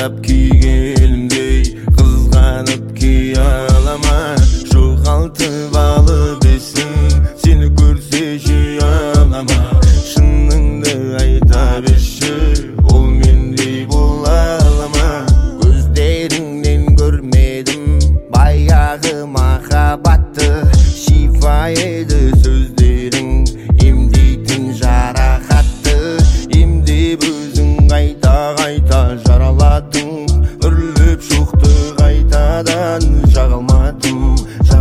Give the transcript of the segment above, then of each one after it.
Таңдап кигенімдей қызғанып кие алама. Жоғалтып алып есің сені көрсе жей алама. Шыныңды айта берші, ол мендей бола алама. Көздеріңнен көрмедім баяғы махаббатты, шифа еді сөздерің емдейтін жарақатты. Емдеп өзің қайта жараладың, үрлеп шоқты қайтадан жағалмадым,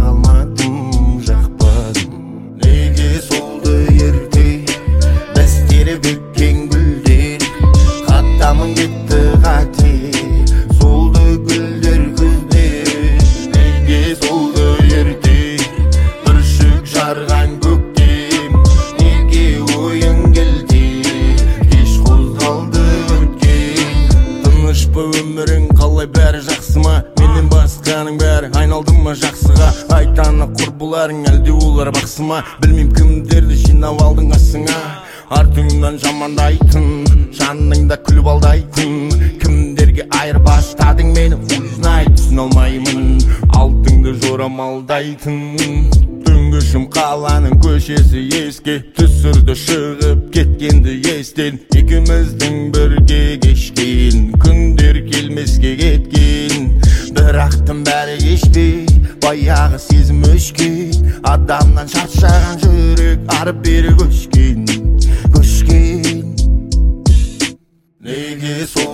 жақпадым. Неге солды ерте біз теріп еккен гүлдер, қаттамын кетті қате солды гүлдер күзде. Неге солды ерте бүршік жарған көктем, неге ойың келді кеш қозғалды өткен. Тыныш па өмірің, қалай бәрі жақсы ма? Менен басқаның бәрі айналды ма жақсыға? Айтаны құрбыларың әлде олар бақсы ма? Білмейм кімдерді жинап алдың қасыңа, артыңнан жамандайтын, жаныңда күліп алдайтын. Кімдерге айырбастадың мені, узнай, түсіне алмаймын. Алтыңды жорамалдайтын түнгішім қаланың көшесі еске түсірді, шығып кеткенді естен. Екеуміздің бірге кешкен күндер келмеске кеткен. Бірақтың бәрі кешпей баяғы сезім өшкен. Адамнан шаршаған жүрек арып бері көшкен. Неге сол